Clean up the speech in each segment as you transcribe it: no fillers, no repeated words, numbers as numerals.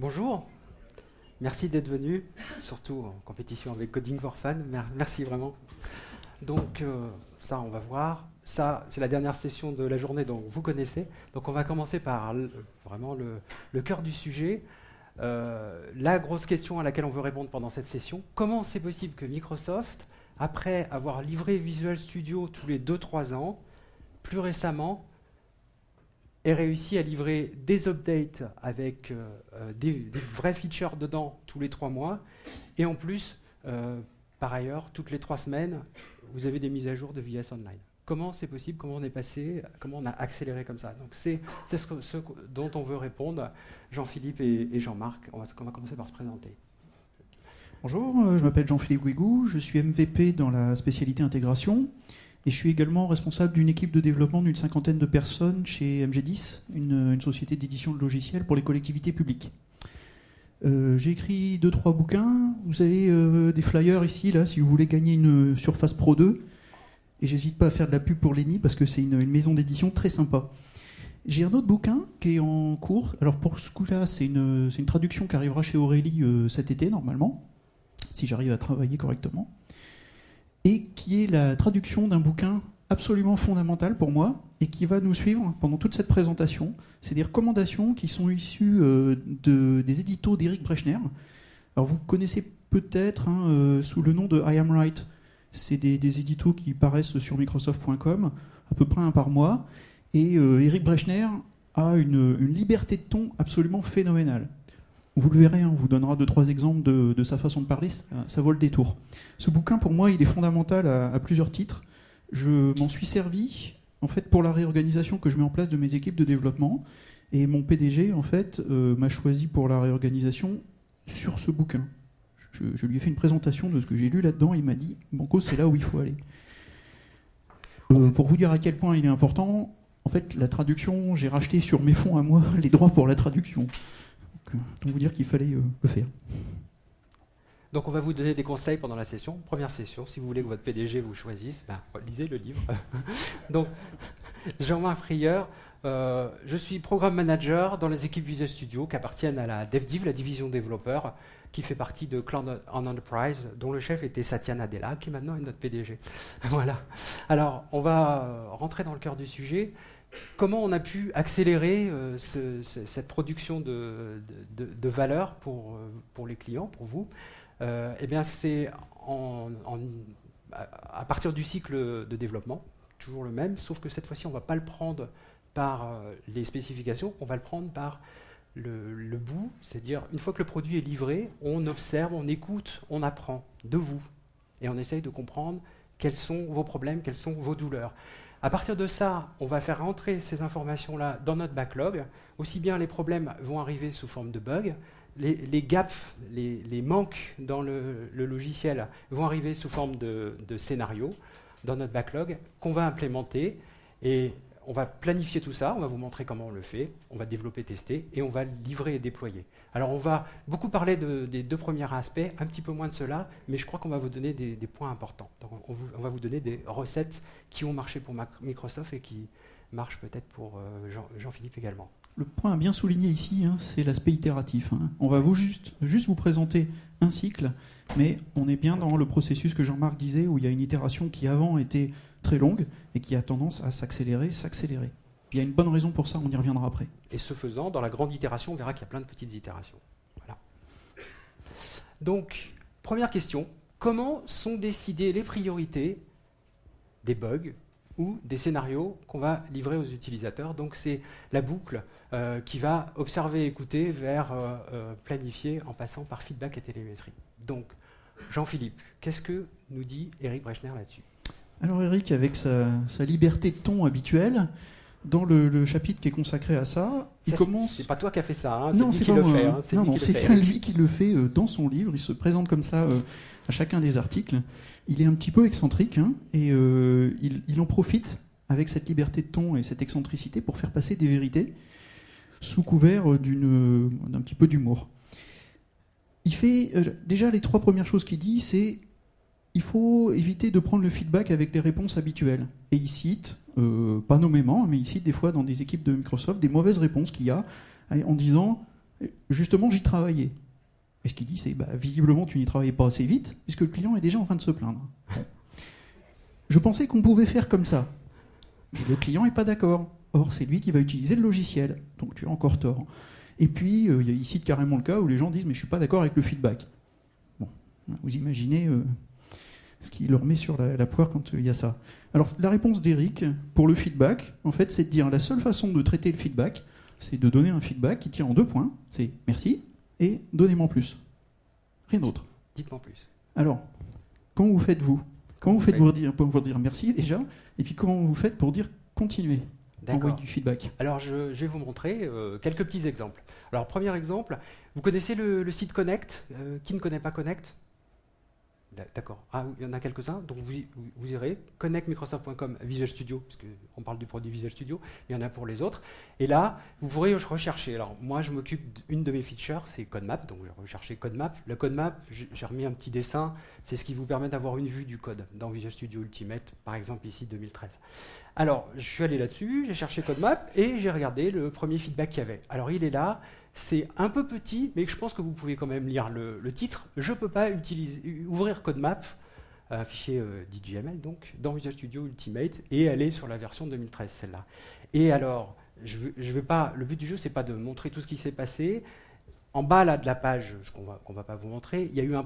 Bonjour, merci d'être venu, surtout en compétition avec Coding for Fun. Merci vraiment. Donc ça, on va voir. Ça, c'est la dernière session de la journée, donc vous connaissez. Donc on va commencer par vraiment le cœur du sujet. La grosse question à laquelle on veut répondre pendant cette session: comment c'est possible que Microsoft, après avoir livré Visual Studio tous les 2-3 ans, plus récemment, ait réussi à livrer des updates avec des vrais features dedans tous les 3 mois, et en plus, par ailleurs, toutes les 3 semaines, vous avez des mises à jour de VS Online. Comment c'est possible? Comment on est passé? Comment on a accéléré comme ça? Donc c'est ce dont on veut répondre. Jean-Philippe et Jean-Marc, on va commencer par se présenter. Bonjour, je m'appelle Jean-Philippe Guigou, je suis MVP dans la spécialité intégration et je suis également responsable d'une équipe de développement d'une 50aine de personnes chez MG10, une société d'édition de logiciels pour les collectivités publiques. J'ai écrit 2-3 bouquins, vous avez des flyers ici, là, si vous voulez gagner une Surface Pro 2, et j'hésite pas à faire de la pub pour Lenny parce que c'est une maison d'édition très sympa. J'ai un autre bouquin qui est en cours, alors pour ce coup-là, c'est une traduction qui arrivera chez Aurélie cet été, normalement, si j'arrive à travailler correctement, et qui est la traduction d'un bouquin absolument fondamental pour moi, et qui va nous suivre pendant toute cette présentation. C'est des recommandations qui sont issues des éditos d'Eric Brechner. Alors vous connaissez peut-être sous le nom de I Am Right. C'est des éditos qui paraissent sur Microsoft.com, à peu près un par mois, et Eric Brechner a une liberté de ton absolument phénoménale. Vous le verrez, on vous donnera 2-3 exemples de sa façon de parler, ça vaut le détour. Ce bouquin, pour moi, il est fondamental à plusieurs titres. Je m'en suis servi, en fait, pour la réorganisation que je mets en place de mes équipes de développement, et mon PDG, en fait, m'a choisi pour la réorganisation sur ce bouquin. Je lui ai fait une présentation de ce que j'ai lu là-dedans, et il m'a dit « Banco, c'est là où il faut aller ». Pour vous dire à quel point il est important, en fait, la traduction, j'ai racheté sur mes fonds à moi les droits pour la traduction. Donc vous dire qu'il fallait le faire. Donc on va vous donner des conseils pendant la session. Première session, si vous voulez que votre PDG vous choisisse, lisez le livre. Donc, Jean-Marc Frieur, je suis programme manager dans les équipes Visual Studio qui appartiennent à la DevDiv, la division développeur, qui fait partie de Cloud on Enterprise, dont le chef était Satya Nadella, qui maintenant est notre PDG. Voilà. Alors, on va rentrer dans le cœur du sujet. Comment on a pu accélérer cette production de valeur pour les clients, pour vous? Eh bien, c'est à partir du cycle de développement, toujours le même, sauf que cette fois-ci, on ne va pas le prendre par les spécifications, on va le prendre par le bout, c'est-à-dire une fois que le produit est livré, on observe, on écoute, on apprend de vous, et on essaye de comprendre quels sont vos problèmes, quelles sont vos douleurs. À partir de ça, on va faire rentrer ces informations-là dans notre backlog. Aussi bien les problèmes vont arriver sous forme de bugs, les gaps, les manques dans le logiciel vont arriver sous forme de scénarios dans notre backlog qu'on va implémenter, et on va planifier tout ça, on va vous montrer comment on le fait, on va développer, tester, et on va livrer et déployer. Alors on va beaucoup parler des 2 premiers aspects, un petit peu moins de cela, mais je crois qu'on va vous donner des points importants. Donc on va vous donner des recettes qui ont marché pour Microsoft et qui marchent peut-être pour Jean-Philippe également. Le point à bien souligner ici, c'est l'aspect itératif. On va juste vous présenter un cycle, mais on est bien dans le processus que Jean-Marc disait, où il y a une itération qui avant était très longue et qui a tendance à s'accélérer. Il y a une bonne raison pour ça, on y reviendra après. Et ce faisant, dans la grande itération, on verra qu'il y a plein de petites itérations. Voilà. Donc, première question, comment sont décidées les priorités des bugs ou des scénarios qu'on va livrer aux utilisateurs? Donc c'est la boucle qui va observer, écouter, vers planifier en passant par feedback et télémétrie. Donc, Jean-Philippe, qu'est-ce que nous dit Eric Brechner là-dessus? Alors Eric, avec sa liberté de ton habituelle, dans le chapitre qui est consacré à ça, il commence... C'est pas toi qui as fait ça, non, c'est lui qui le fait. Non, c'est bien lui qui le fait dans son livre. Il se présente comme ça à chacun des articles. Il est un petit peu excentrique, et il en profite avec cette liberté de ton et cette excentricité pour faire passer des vérités sous couvert d'un petit peu d'humour. Il fait déjà les 3 premières choses qu'il dit, c'est il faut éviter de prendre le feedback avec les réponses habituelles. Et il cite, pas nommément, mais il cite des fois dans des équipes de Microsoft des mauvaises réponses qu'il y a en disant Justement, j'y travaillais. Et ce qu'il dit, c'est visiblement, tu n'y travaillais pas assez vite, puisque le client est déjà en train de se plaindre. Bon. Je pensais qu'on pouvait faire comme ça. Mais le client n'est pas d'accord. Or, c'est lui qui va utiliser le logiciel. Donc, tu as encore tort. Et puis, il cite carrément le cas où les gens disent « mais je ne suis pas d'accord avec le feedback ». Bon, vous imaginez ce qui leur met sur la poire quand il y a ça. Alors, la réponse d'Eric pour le feedback, en fait, c'est de dire la seule façon de traiter le feedback, c'est de donner un feedback qui tient en 2 points. C'est « merci » et « donnez-moi plus ». Rien d'autre. Dites-moi plus. Alors, comment vous faites, vous ? Comment vous faites pour dire merci, déjà ? Et puis, comment vous faites pour dire continuez ? Envoyer du feedback. Alors, je vais vous montrer quelques petits exemples. Alors, premier exemple, vous connaissez le site Connect ? Qui ne connaît pas Connect ? D'accord. Ah, il y en a quelques-uns. Donc, vous irez connectmicrosoft.com Visual Studio, parce qu'on parle du produit Visual Studio. Il y en a pour les autres. Et là, vous pourrez rechercher. Alors, moi, je m'occupe d'une de mes features, c'est CodeMap. Donc, je vais rechercher CodeMap. Le CodeMap, j'ai remis un petit dessin. C'est ce qui vous permet d'avoir une vue du code dans Visual Studio Ultimate, par exemple, ici, 2013. Alors, je suis allé là-dessus, j'ai cherché CodeMap et j'ai regardé le premier feedback qu'il y avait. Alors, il est là. C'est un peu petit, mais je pense que vous pouvez quand même lire le titre. Je ne peux pas ouvrir CodeMap, un fichier DJML, donc, dans Visual Studio Ultimate, et aller sur la version 2013, celle-là. Et alors, je vais pas, le but du jeu, c'est pas de montrer tout ce qui s'est passé. En bas là, de la page, qu'on va pas vous montrer, il y a eu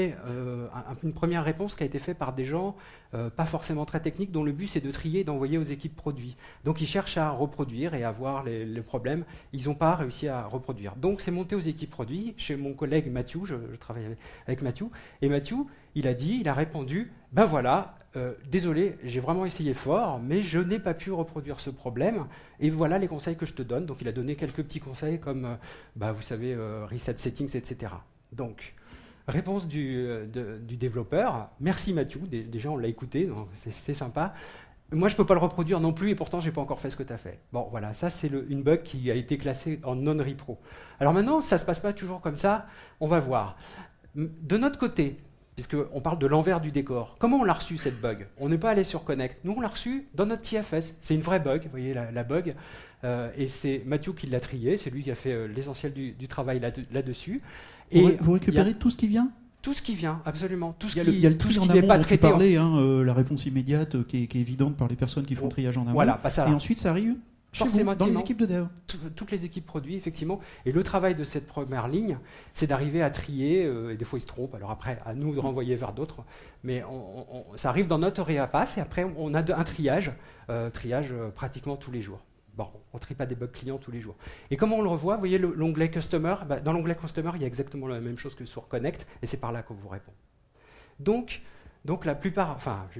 une première réponse qui a été faite par des gens pas forcément très techniques, dont le but c'est de trier et d'envoyer aux équipes produits. Donc ils cherchent à reproduire et à voir les problèmes. Ils n'ont pas réussi à reproduire. Donc c'est monté aux équipes produits. Chez mon collègue Mathieu, je travaille avec Mathieu, et Mathieu, il a répondu, ben voilà, désolé, j'ai vraiment essayé fort, mais je n'ai pas pu reproduire ce problème, et voilà les conseils que je te donne. Donc il a donné quelques petits conseils comme, vous savez, reset settings, etc. Donc, réponse du développeur, merci Mathieu, déjà on l'a écouté, donc c'est sympa. Moi je ne peux pas le reproduire non plus, et pourtant je n'ai pas encore fait ce que tu as fait. Bon voilà, ça c'est une bug qui a été classée en non-repro. Alors maintenant, ça ne se passe pas toujours comme ça, on va voir. De notre côté, puisqu'on parle de l'envers du décor. Comment on l'a reçu, cette bug ? On n'est pas allé sur Connect. Nous, on l'a reçu dans notre TFS. C'est une vraie bug, vous voyez la bug. Et c'est Mathieu qui l'a trié. C'est lui qui a fait l'essentiel du travail là-dessus. Et vous récupérez tout ce qui vient ? Tout ce qui vient, absolument. Tout ce il y a le tri en amont dont tu parlais, la réponse immédiate qui est évidente par les personnes qui font le triage en amont. Voilà, ça et ensuite, ça arrive chez vous, dans les équipes de dev. Toutes les équipes produits, effectivement. Et le travail de cette première ligne, c'est d'arriver à trier, et des fois ils se trompent, alors après, à nous de renvoyer vers d'autres. Mais ça arrive dans notre réapath, et après, on a un triage pratiquement tous les jours. Bon, on ne trie pas des bugs clients tous les jours. Et comment on le revoit ? Vous voyez l'onglet Customer ? Dans l'onglet Customer, il y a exactement la même chose que sur Connect, et c'est par là qu'on vous répond. Donc la plupart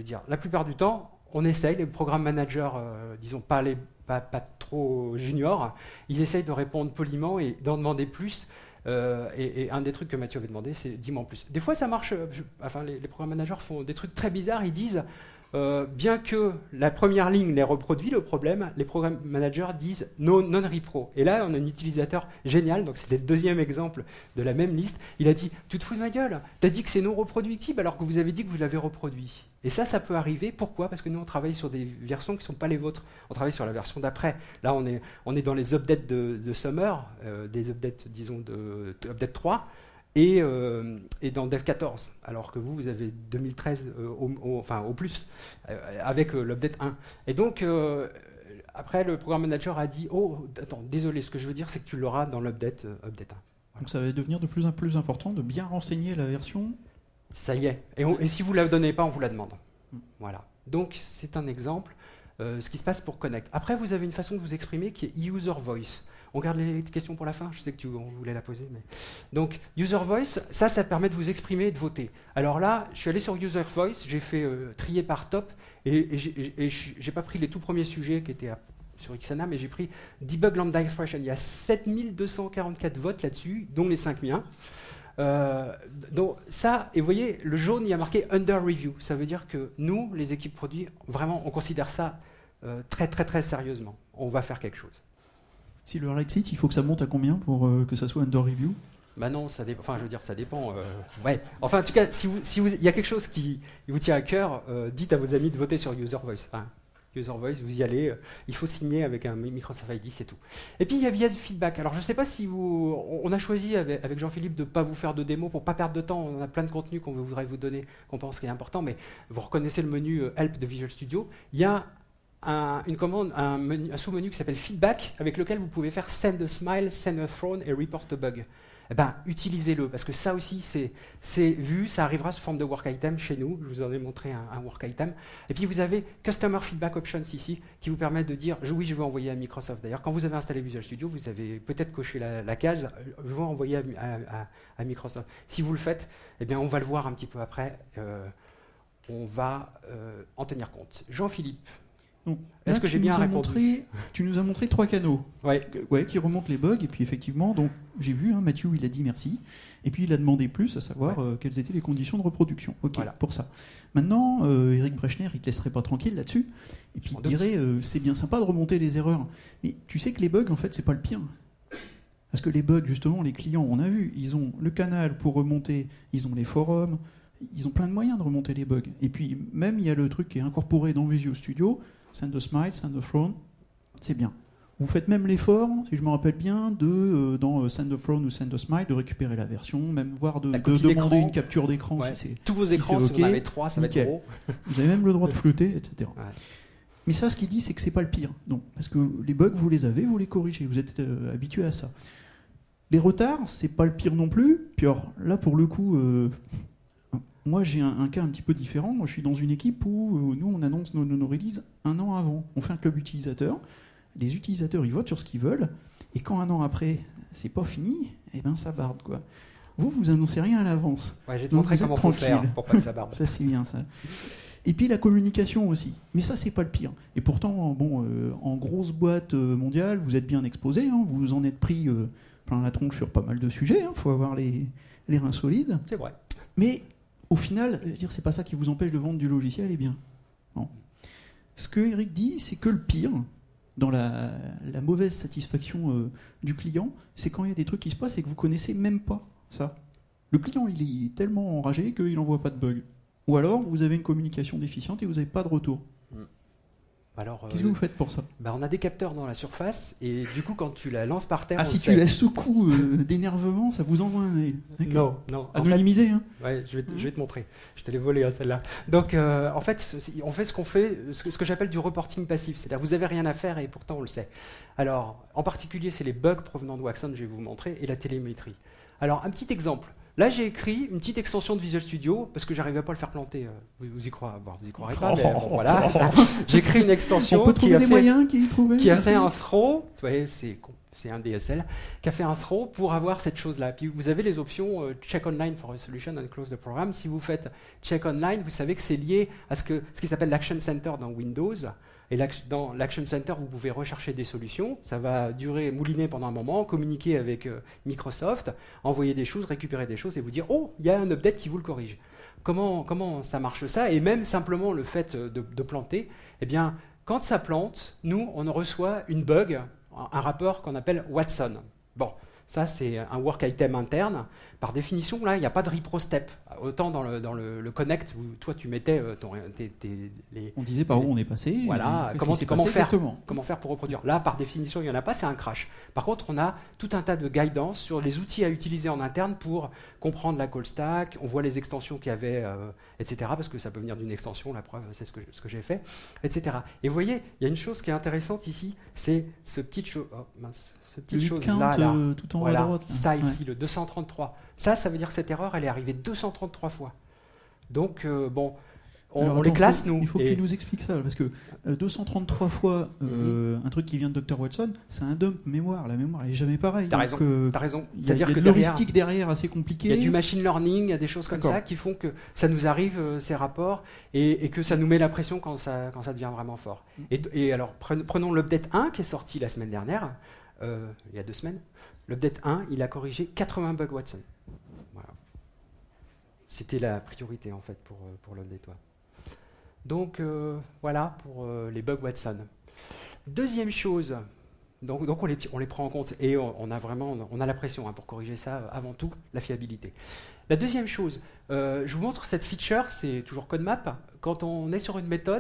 du temps, on essaye, les programme managers, disons pas trop juniors, ils essayent de répondre poliment et d'en demander plus. Et un des trucs que Mathieu avait demandé, c'est dis-moi en plus. Des fois, ça marche. Les programme managers font des trucs très bizarres. Ils disent, bien que la première ligne les reproduit le problème, les programme managers disent non-repro. Et là, on a un utilisateur génial. Donc, c'était le deuxième exemple de la même liste. Il a dit, tu te fous de ma gueule. T'as dit que c'est non reproductible alors que vous avez dit que vous l'avez reproduit. Et ça peut arriver. Pourquoi ? Parce que nous, on travaille sur des versions qui ne sont pas les vôtres. On travaille sur la version d'après. Là, on est dans les updates de Summer, des updates, disons, de Update 3, et dans Dev 14. Alors que vous avez 2013 au plus, avec l'Update 1. Et donc, après, le programme manager a dit, oh, attends, désolé, ce que je veux dire, c'est que tu l'auras dans l'Update 1. Voilà. Donc ça va devenir de plus en plus important de bien renseigner la version. Ça y est. Et si vous ne la donnez pas, on vous la demande. Voilà. Donc, c'est un exemple, ce qui se passe pour Connect. Après, vous avez une façon de vous exprimer qui est User Voice. On garde les questions pour la fin. Je sais que on voulait la poser. Mais... Donc, User Voice, ça permet de vous exprimer et de voter. Alors là, je suis allé sur User Voice, j'ai fait trier par top, et j'ai pas pris les tout premiers sujets qui étaient sur XANA, mais j'ai pris Debug Lambda Expression. Il y a 7244 votes là-dessus, dont les 5 miens. Donc ça, et vous voyez, le jaune, il y a marqué under review. Ça veut dire que nous, les équipes produits, vraiment, on considère ça très très très sérieusement. On va faire quelque chose. Si le Rexit, il faut que ça monte à combien pour que ça soit under review ? Bah non, ça dépend. Enfin, je veux dire, ça dépend. Ouais. Enfin, en tout cas, si il y a quelque chose qui vous tient à cœur, dites à vos amis de voter sur User Voice. Hein. User Voice, vous y allez, il faut signer avec un Microsoft ID, c'est tout. Et puis il y a VS Feedback. Alors je ne sais pas si on a choisi avec Jean-Philippe de ne pas vous faire de démo pour ne pas perdre de temps. On a plein de contenu qu'on voudrait vous donner, qu'on pense qu'il est important, mais vous reconnaissez le menu Help de Visual Studio. Il y a une commande, un sous-menu qui s'appelle Feedback, avec lequel vous pouvez faire Send a Smile, Send a Frown et Report a Bug. Eh ben, utilisez-le, parce que ça aussi, c'est vu, ça arrivera sous forme de work item chez nous. Je vous en ai montré un work item. Et puis, vous avez Customer Feedback Options ici, qui vous permet de dire, oui, je veux envoyer à Microsoft. D'ailleurs, quand vous avez installé Visual Studio, vous avez peut-être coché la case, je veux envoyer à Microsoft. Si vous le faites, eh bien, on va le voir un petit peu après. On va en tenir compte. Jean-Philippe. Est-ce que j'ai bien répondu ? Tu nous as montré 3 canaux qui remontent les bugs. Et puis effectivement, donc, j'ai vu, Mathieu, il a dit merci. Et puis il a demandé plus, à savoir quelles étaient les conditions de reproduction. Pour ça. Maintenant, Eric Brechner, il ne te laisserait pas tranquille là-dessus. Et puis il dirait, c'est bien sympa de remonter les erreurs. Mais tu sais que les bugs, en fait, c'est pas le pire. Parce que les bugs, justement, les clients, on a vu, ils ont le canal pour remonter, ils ont les forums, ils ont plein de moyens de remonter les bugs. Et puis même, il y a le truc qui est incorporé dans Visual Studio, Send a Smile, Send a Frown, c'est bien. Vous faites même l'effort, si je me rappelle bien, dans Send a Frown ou Send a Smile, de récupérer la version, même voire de demander une capture d'écran. Si tous vos écrans, si vous en avez 3, ça va être gros. Vous avez même le droit de flouter, etc. Mais ça, ce qu'il dit, c'est que c'est pas le pire. Donc, parce que les bugs, vous les avez, vous les corrigez, vous êtes habitué à ça. Les retards, c'est pas le pire non plus. Puis alors, là, pour le coup... moi, j'ai un cas un petit peu différent. Moi, je suis dans une équipe où nous, on annonce nos releases 1 an avant. On fait un club utilisateur. Les utilisateurs, ils votent sur ce qu'ils veulent. Et quand 1 an après, c'est pas fini, eh ben, ça barde, quoi. Vous annoncez rien à l'avance. Ouais, je vais te montrer comment faut faire pour pas que ça barde. Ça, c'est bien, ça. Et puis, la communication aussi. Mais ça, c'est pas le pire. Et pourtant, en grosse boîte mondiale, vous êtes bien exposé. Vous en êtes pris plein la tronche sur pas mal de sujets. Faut avoir les reins solides. C'est vrai. Mais... au final, c'est pas ça qui vous empêche de vendre du logiciel, bien. Bon. Ce que Eric dit, c'est que le pire, dans la mauvaise satisfaction du client, c'est quand il y a des trucs qui se passent et que vous connaissez même pas ça. Le client, il est tellement enragé qu'il n'envoie pas de bug. Ou alors, vous avez une communication déficiente et vous n'avez pas de retour. Alors, qu'est-ce que vous faites pour ça ? On a des capteurs dans la surface et du coup quand tu la lances par terre... si tu la secoues d'énervement, ça vous envoie un mail. Non. Anonymisé, Ouais, je vais te montrer. Je te l'ai volé, celle-là. Donc en fait, on fait ce que j'appelle du reporting passif. C'est-à-dire vous n'avez rien à faire et pourtant on le sait. Alors, en particulier, c'est les bugs provenant de Waxon, je vais vous montrer, et la télémétrie. Alors, un petit exemple. Là, j'ai écrit une petite extension de Visual Studio parce que j'arrivais pas à le faire planter. Vous y croirez pas, mais voilà. J'ai écrit une extension qui a fait un throw. Ouais, c'est un DSL qui a fait un throw pour avoir cette chose-là. Puis vous avez les options check online for a solution and close the program. Si vous faites check online, vous savez que c'est lié à ce qui s'appelle l'Action Center dans Windows. Et dans l'Action Center, vous pouvez rechercher des solutions. Ça va mouliner pendant un moment, communiquer avec Microsoft, envoyer des choses, récupérer des choses et vous dire « Oh, il y a un update qui vous le corrige ». Comment ça marche ça ? Et même simplement le fait de planter, eh bien, quand ça plante, nous, on reçoit une bug, un rapport qu'on appelle Watson. Bon, ça, c'est un work item interne. Par définition, là, il n'y a pas de repro step. Autant dans le connect, toi, tu mettais on disait par où on est passé. Voilà, comment faire pour reproduire. Là, par définition, il n'y en a pas, c'est un crash. Par contre, on a tout un tas de guidance sur les outils à utiliser en interne pour comprendre la call stack. On voit les extensions qu'il y avait, etc. Parce que ça peut venir d'une extension, la preuve, c'est ce que j'ai fait, etc. Et vous voyez, il y a une chose qui est intéressante ici, c'est ce petit chose... Oh, mince. Cette petite chose-là, tout en haut à droite. Ça ici, le 233. Ça veut dire que cette erreur, elle est arrivée 233 fois. Donc, on les classe, nous. Il faut que tu nous expliques ça, parce que 233 fois un truc qui vient de Dr. Watson, c'est un dump mémoire. La mémoire, elle n'est jamais pareille. T'as raison. Il y a de l'heuristique derrière assez compliqué. Il y a du machine learning, il y a des choses comme ça qui font que ça nous arrive, ces rapports, et que ça nous met la pression quand ça devient vraiment fort. Et alors, prenons l'update 1 qui est sorti la semaine dernière. Il y a 2 semaines, l'update 1, il a corrigé 80 bugs Watson. Voilà. C'était la priorité en fait pour l'update. Donc voilà pour les bugs Watson. Deuxième chose, donc on les prend en compte et on a la pression pour corriger ça, avant tout la fiabilité. La deuxième chose, je vous montre cette feature, c'est toujours CodeMap. Quand on est sur une méthode,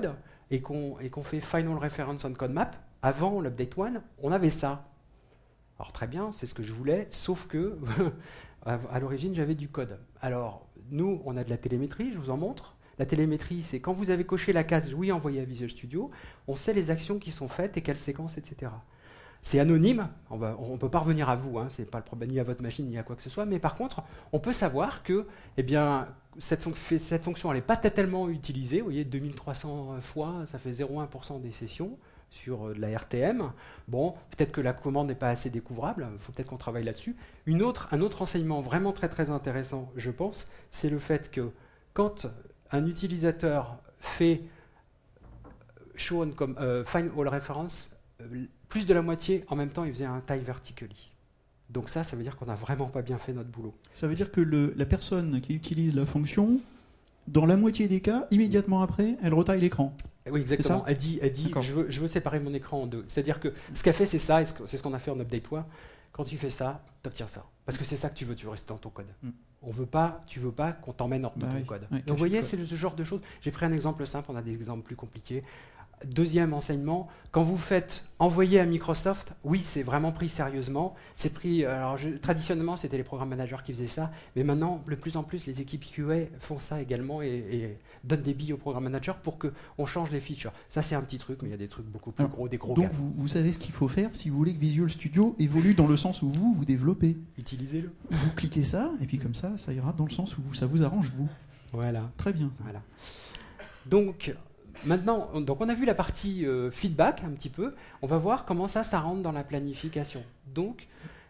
et qu'on fait Final Reference on Code Map, avant l'Update 1, on avait ça. Alors très bien, c'est ce que je voulais, sauf que à l'origine, j'avais du code. Alors, nous, on a de la télémétrie, je vous en montre. La télémétrie, c'est quand vous avez coché la case « Oui, envoyé à Visual Studio », on sait les actions qui sont faites et quelles séquences, etc. C'est anonyme, on ne peut pas revenir à vous, hein, ce n'est pas le problème ni à votre machine ni à quoi que ce soit, mais par contre, on peut savoir que eh bien, cette fonction n'est pas tellement utilisée. Vous voyez, 2300 fois, ça fait 0,1% des sessions sur de la RTM. Bon, peut-être que la commande n'est pas assez découvrable, il faut peut-être qu'on travaille là-dessus. Un autre enseignement vraiment très très intéressant, je pense, c'est le fait que quand un utilisateur fait show on find all reference, plus de la moitié, en même temps, il faisait un tie vertically. Donc ça veut dire qu'on n'a vraiment pas bien fait notre boulot. Ça veut dire que la personne qui utilise la fonction, dans la moitié des cas, immédiatement après, elle retaille l'écran. Oui, exactement. Elle dit je veux séparer mon écran en deux. C'est-à-dire que ce qu'elle fait, c'est ça, et c'est ce qu'on a fait en Update 1. Quand tu fais ça, tu obtiens ça. Parce que c'est ça que tu veux rester dans ton code. Tu veux pas qu'on t'emmène dans ton code. Donc vous voyez, c'est ce genre de choses. J'ai pris un exemple simple, on a des exemples plus compliqués. Deuxième enseignement, quand vous faites envoyer à Microsoft, oui, c'est vraiment pris sérieusement. C'est pris. Alors, traditionnellement, c'était les programmes managers qui faisaient ça, mais maintenant, de plus en plus, les équipes QA font ça également et donnent des billes aux programmes managers pour qu'on change les features. Ça, c'est un petit truc, mais il y a des trucs beaucoup plus gros, des gros donc gars. vous savez ce qu'il faut faire si vous voulez que Visual Studio évolue dans le sens où vous développez. Utilisez-le. Vous cliquez ça, et puis comme ça ira dans le sens où ça vous arrange, vous. Voilà. Très bien. Voilà. Donc, maintenant, on a vu la partie feedback un petit peu. On va voir comment ça rentre dans la planification. Donc,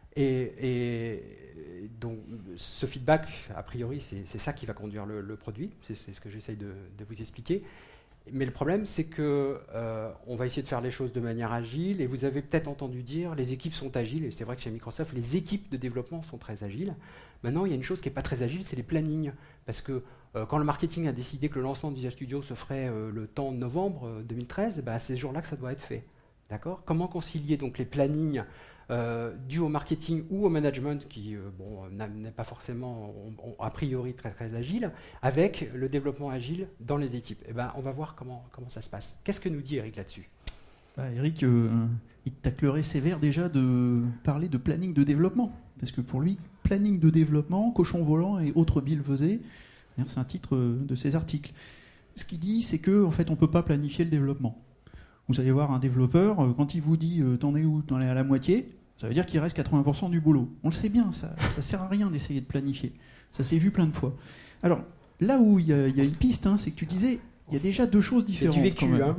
donc ce feedback, a priori, c'est ça qui va conduire le produit. C'est ce que j'essaye de vous expliquer. Mais le problème, c'est que on va essayer de faire les choses de manière agile. Et vous avez peut-être entendu dire, les équipes sont agiles. Et c'est vrai que chez Microsoft, les équipes de développement sont très agiles. Maintenant, il y a une chose qui n'est pas très agile, c'est les plannings. Parce que quand le marketing a décidé que le lancement de Visual Studio se ferait le temps de novembre 2013, c'est ce jour-là que ça doit être fait. D'accord ? Comment concilier donc les plannings dus au marketing ou au management qui n'est pas forcément a priori très très agile, avec le développement agile dans les équipes. On va voir comment ça se passe. Qu'est-ce que nous dit Eric là-dessus ? Eric, il taclerait sévère déjà de parler de planning de développement. Parce que pour lui, planning de développement, cochon volant et autres billevesées, c'est un titre de ses articles. Ce qu'il dit, c'est qu'en fait, on ne peut pas planifier le développement. Vous allez voir un développeur, quand il vous dit « t'en es où ? T'en es à la moitié ?» ça veut dire qu'il reste 80% du boulot. On le sait bien, ça ne sert à rien d'essayer de planifier. Ça s'est vu plein de fois. Alors, là où il y a une piste, c'est que tu disais, il y a déjà deux choses différentes. C'est du vécu, quand même.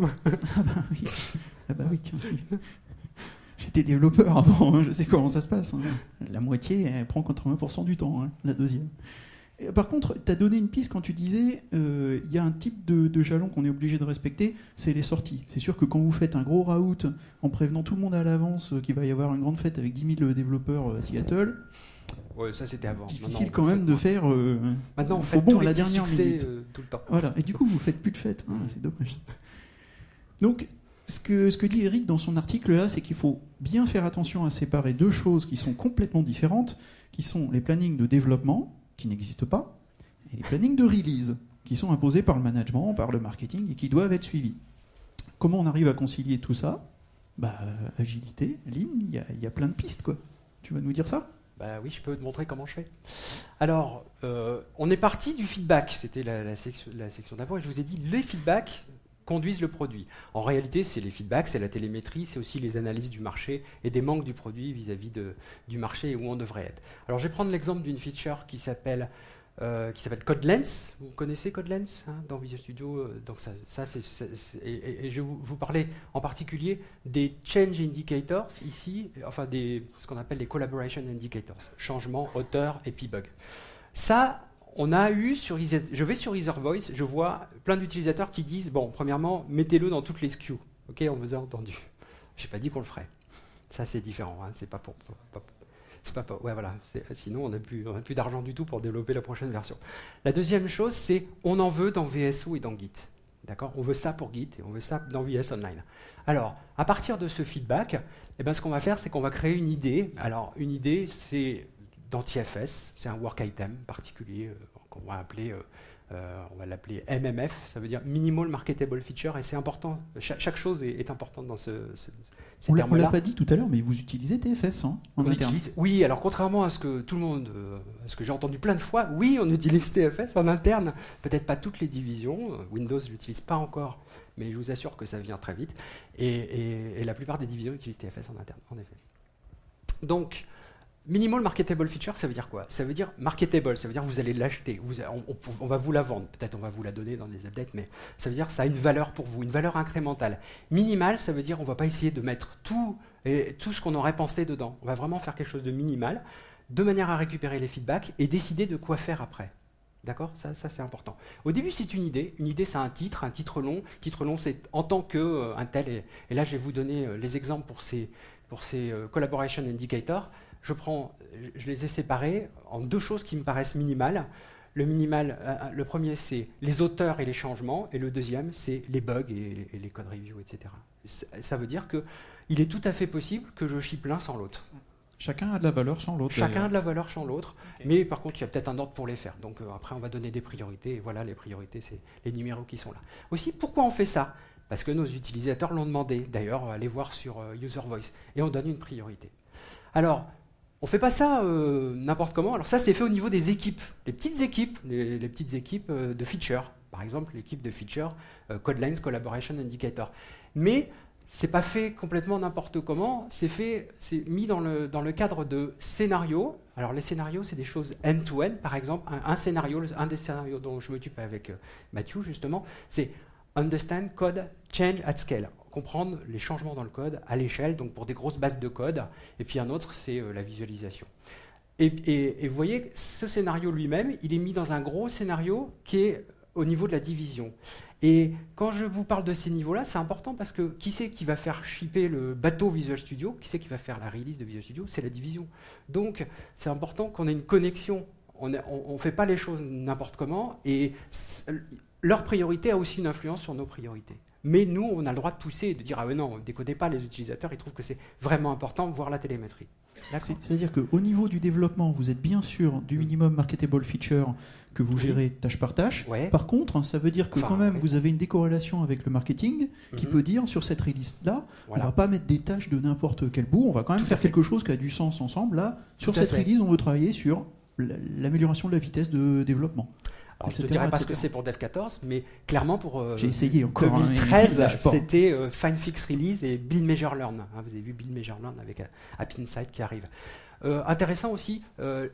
Ah bah oui, tiens. J'étais développeur avant, je sais comment ça se passe. La moitié, elle prend 80% du temps, la deuxième. Par contre, tu as donné une piste quand tu disais il y a un type de jalon qu'on est obligé de respecter, c'est les sorties. C'est sûr que quand vous faites un gros raout en prévenant tout le monde à l'avance qu'il va y avoir une grande fête avec 10 000 développeurs à Seattle, ouais, ça c'était avant. Difficile quand même de faire maintenant, on fait tous les la petits dernière succès, minute. Tout le temps. Voilà. Et du coup, vous faites plus de fête. C'est dommage. Donc, ce que dit Eric dans son article là, c'est qu'il faut bien faire attention à séparer deux choses qui sont complètement différentes, qui sont les plannings de développement, qui n'existent pas, et les plannings de release, qui sont imposés par le management, par le marketing, et qui doivent être suivis. Comment on arrive à concilier tout ça ? Agilité, Lean, il y a plein de pistes, quoi. Tu vas nous dire ça ? Oui, je peux te montrer comment je fais. Alors, on est parti du feedback, c'était la section d'avant, et je vous ai dit, les feedbacks conduisent le produit. En réalité, c'est les feedbacks, c'est la télémétrie, c'est aussi les analyses du marché et des manques du produit vis-à-vis du marché et où on devrait être. Alors, je vais prendre l'exemple d'une feature qui s'appelle CodeLens. Vous connaissez CodeLens dans Visual Studio. Donc et je vais vous parler en particulier des Change Indicators ici, enfin ce qu'on appelle les Collaboration Indicators, changement, auteur et puis bug. Ça, on a eu je vais sur EtherVoice, je vois plein d'utilisateurs qui disent premièrement, mettez-le dans toutes les SKU. Ok, on vous a entendu. Je n'ai pas dit qu'on le ferait. Ça, c'est différent. C'est pas pour. Ouais, voilà. Sinon, on n'a plus d'argent du tout pour développer la prochaine version. La deuxième chose, c'est on en veut dans VSO et dans Git. D'accord ? On veut ça pour Git et on veut ça dans VS Online. Alors, à partir de ce feedback, ce qu'on va faire, c'est qu'on va créer une idée. Alors, une idée, c'est dans TFS, c'est un work item particulier qu'on va appeler on va l'appeler MMF, ça veut dire Minimal Marketable Feature, et c'est important, chaque chose est importante dans ces on termes-là. On l'a pas dit tout à l'heure, mais vous utilisez TFS en interne. Oui, alors contrairement à ce que tout le monde, à ce que j'ai entendu plein de fois, oui, on utilise TFS en interne, peut-être pas toutes les divisions, Windows ne l'utilise pas encore, mais je vous assure que ça vient très vite, et la plupart des divisions utilisent TFS en interne, en effet. Donc, Minimal Marketable Feature, ça veut dire quoi? Ça veut dire marketable, ça veut dire que vous allez l'acheter, on va vous la vendre, peut-être on va vous la donner dans les updates, mais ça veut dire que ça a une valeur pour vous, une valeur incrémentale. Minimal, ça veut dire qu'on ne va pas essayer de mettre tout ce qu'on aurait pensé dedans. On va vraiment faire quelque chose de minimal, de manière à récupérer les feedbacks et décider de quoi faire après. D'accord? Ça c'est important. Au début, c'est une idée. Une idée, c'est un titre long. Titre long, c'est en tant que un tel. Et là, je vais vous donner les exemples pour ces Collaboration Indicators. Je les ai séparés en deux choses qui me paraissent minimales. Le premier, c'est les auteurs et les changements, et le deuxième, c'est les bugs et les code reviews, etc. Ça veut dire qu'il est tout à fait possible que je ship l'un sans l'autre. Chacun a de la valeur sans l'autre. Chacun a de la valeur sans l'autre, okay. Mais par contre, il y a peut-être un ordre pour les faire. Donc après, on va donner des priorités, et voilà, les priorités, c'est les numéros qui sont là. Aussi, pourquoi on fait ça? Parce que nos utilisateurs l'ont demandé. D'ailleurs, allez voir sur User Voice, et on donne une priorité. Alors, on ne fait pas ça n'importe comment. Alors ça, c'est fait au niveau des équipes. Les petites équipes de feature. Par exemple, l'équipe de feature Codelines Collaboration Indicator. Mais ce n'est pas fait complètement n'importe comment. C'est mis dans le cadre de scénarios. Alors les scénarios, c'est des choses end-to-end. Par exemple, un des scénarios dont je m'occupe avec Mathieu, justement, c'est Understand Code Change at Scale. Comprendre les changements dans le code à l'échelle, donc pour des grosses bases de code, et puis un autre, c'est la visualisation. Et vous voyez, ce scénario lui-même, il est mis dans un gros scénario qui est au niveau de la division. Et quand je vous parle de ces niveaux-là, c'est important parce que qui c'est qui va faire shipper le bateau Visual Studio? Qui c'est qui va faire la release de Visual Studio? C'est la division. Donc, c'est important qu'on ait une connexion. On ne fait pas les choses n'importe comment, et leur priorité a aussi une influence sur nos priorités. Mais nous, on a le droit de pousser et de dire « Ah ouais, non, décodez pas les utilisateurs, ils trouvent que c'est vraiment important, voir la télémétrie. » C'est-à-dire qu'au niveau du développement, vous êtes bien sûr du minimum marketable feature que vous gérez tâche par tâche. Ouais. Par contre, ça veut dire que quand même, vous avez une décorrélation avec le marketing qui peut dire sur cette release-là, voilà, on ne va pas mettre des tâches de n'importe quel bout, on va quand même faire quelque chose qui a du sens ensemble. Là, sur cette release, on veut travailler sur l'amélioration de la vitesse de développement. Alors, je ne te dirai pas ce que c'est pour Dev 14, mais clairement pour j'ai essayé encore, 2013, c'était Find Fix Release et Build Measure Learn. Vous avez vu Build Measure Learn avec App Insight qui arrive. Intéressant aussi,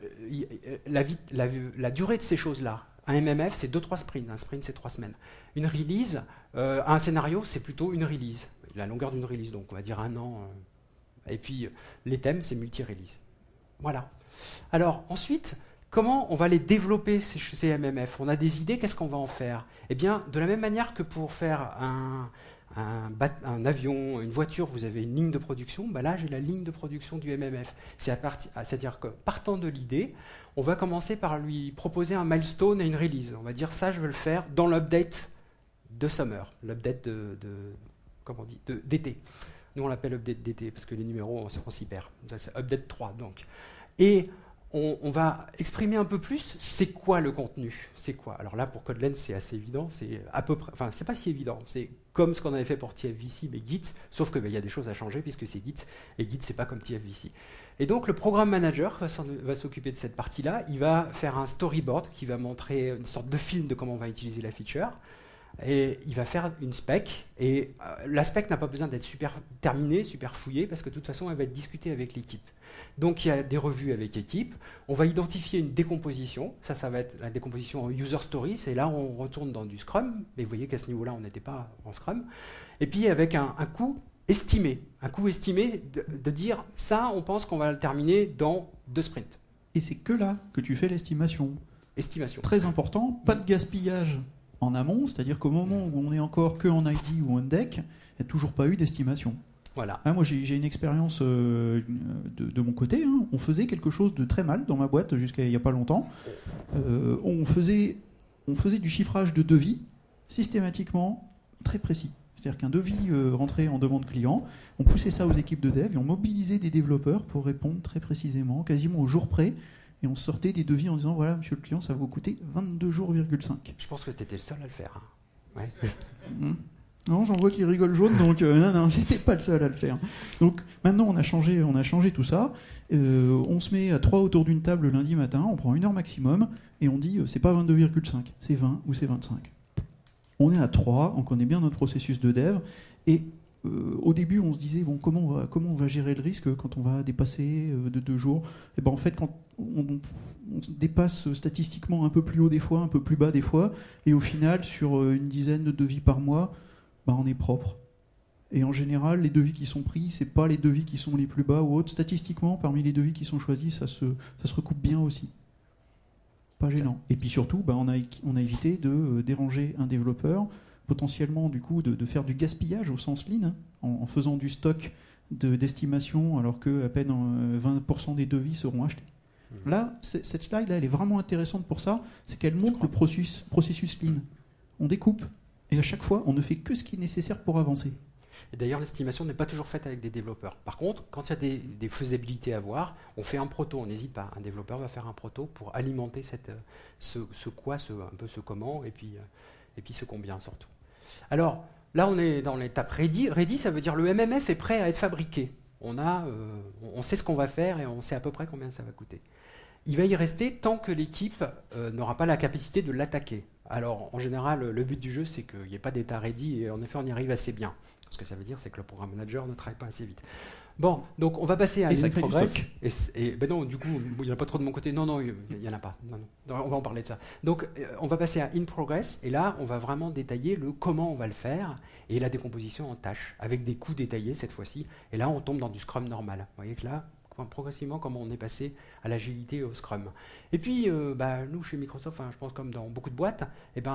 la durée de ces choses-là. Un MMF, c'est 2-3 sprints. Un sprint, c'est 3 semaines. Une release, un scénario, c'est plutôt une release. La longueur d'une release, donc on va dire 1 an. Et puis, les thèmes, c'est multi-release. Voilà. Alors, ensuite, comment on va les développer, ces MMF? On a des idées, qu'est-ce qu'on va en faire? Eh bien, de la même manière que pour faire un avion, une voiture, vous avez une ligne de production, bah là, j'ai la ligne de production du MMF. C'est-à-dire que, partant de l'idée, on va commencer par lui proposer un milestone et une release. On va dire, ça, je veux le faire dans l'update de summer, l'update d'été. Nous, on l'appelle update d'été, parce que les numéros, on s'y perd. C'est update 3, donc. Et on va exprimer un peu plus c'est quoi le contenu, c'est quoi. Alors là pour Codelines c'est assez évident, c'est à peu près, enfin c'est pas si évident, c'est comme ce qu'on avait fait pour TFVC mais Git, sauf que il y a des choses à changer puisque c'est Git et Git c'est pas comme TFVC. Et donc le programme manager va s'occuper de cette partie-là, il va faire un storyboard qui va montrer une sorte de film de comment on va utiliser la feature. Et il va faire une spec, et la spec n'a pas besoin d'être super terminée, super fouillée, parce que de toute façon, elle va être discutée avec l'équipe. Donc il y a des revues avec l'équipe, on va identifier une décomposition, ça va être la décomposition en user stories, et là on retourne dans du Scrum, mais vous voyez qu'à ce niveau-là, on n'était pas en Scrum, et puis avec un coût estimé, de dire, ça, on pense qu'on va le terminer dans 2 sprints. Et c'est que là que tu fais l'estimation. Estimation. Très important, pas de gaspillage en amont, c'est-à-dire qu'au moment où on est encore que en ID ou en deck, il n'y a toujours pas eu d'estimation. Voilà. Moi, j'ai une expérience de mon côté. On faisait quelque chose de très mal dans ma boîte jusqu'à il n'y a pas longtemps. On faisait du chiffrage de devis systématiquement très précis. C'est-à-dire qu'un devis rentrait en demande client, on poussait ça aux équipes de dev et on mobilisait des développeurs pour répondre très précisément, quasiment au jour près, et on sortait des devis en disant voilà, monsieur le client, ça va vous coûter 22 jours,5. Je pense que tu étais le seul à le faire. Hein. Ouais. Non, j'en vois qui rigole jaune, donc non, j'étais pas le seul à le faire. Donc maintenant, on a changé tout ça. On se met à 3 autour d'une table le lundi matin, on prend 1 heure maximum, et on dit c'est pas 22,5, c'est 20 ou c'est 25. On est à 3, on connaît bien notre processus de dev, et au début, on se disait bon, comment on va gérer le risque quand on va dépasser de 2 jours. Et ben en fait, quand on dépasse statistiquement un peu plus haut des fois, un peu plus bas des fois, et au final, sur une dizaine de devis par mois, on est propre. Et en général, les devis qui sont pris, c'est pas les devis qui sont les plus bas ou autres. Statistiquement, parmi les devis qui sont choisis, ça se recoupe bien aussi. Pas gênant. Et puis surtout, on a évité de déranger un développeur, potentiellement du coup de faire du gaspillage au sens lean, en faisant du stock d'estimation alors que à peine 20% des devis seront achetés. Là, cette slide là, elle est vraiment intéressante pour ça, c'est qu'elle montre le processus lean. On découpe. Et à chaque fois, on ne fait que ce qui est nécessaire pour avancer. Et d'ailleurs, l'estimation n'est pas toujours faite avec des développeurs. Par contre, quand il y a des faisabilités à voir, on fait un proto, on n'hésite pas. Un développeur va faire un proto pour alimenter ce quoi, un peu ce comment, et puis ce combien surtout. Alors, là, on est dans l'étape ready. Ready, ça veut dire le MMF est prêt à être fabriqué. On sait ce qu'on va faire et on sait à peu près combien ça va coûter. Il va y rester tant que l'équipe n'aura pas la capacité de l'attaquer. Alors, en général, le but du jeu, c'est qu'il n'y ait pas d'état ready, et en effet, on y arrive assez bien. Ce que ça veut dire, c'est que le programme manager ne travaille pas assez vite. Bon, donc on va passer à in progress. Et ben non, du coup, il n'y en a pas trop de mon côté. Non, il n'y en a pas. Non, on va en parler de ça. Donc, on va passer à in progress, et là, on va vraiment détailler le comment on va le faire, et la décomposition en tâches, avec des coûts détaillés cette fois-ci. Et là, on tombe dans du Scrum normal. Vous voyez que là, progressivement, comment on est passé à l'agilité et au Scrum. Et puis, nous, chez Microsoft, je pense comme dans beaucoup de boîtes,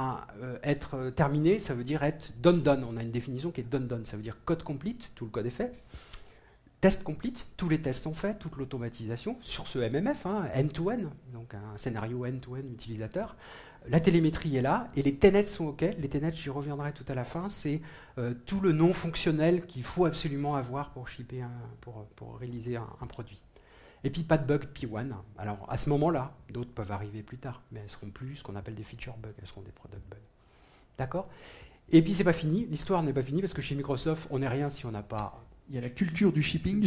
être terminé, ça veut dire être done. On a une définition qui est done. Ça veut dire code complete, tout le code est fait. Test complete, tous les tests sont faits, toute l'automatisation sur ce MMF, end-to-end, donc un scénario end-to-end utilisateur. La télémétrie est là, et les tenets sont OK. Les tenets, j'y reviendrai tout à la fin, c'est tout le non fonctionnel qu'il faut absolument avoir pour shipper, pour réaliser un produit. Et puis pas de bug P1. Alors à ce moment-là, d'autres peuvent arriver plus tard, mais elles seront plus ce qu'on appelle des feature bugs, elles seront des product bugs. D'accord ? Et puis c'est pas fini, l'histoire n'est pas finie, parce que chez Microsoft, on n'est rien si on n'a pas... Il y a la culture du shipping.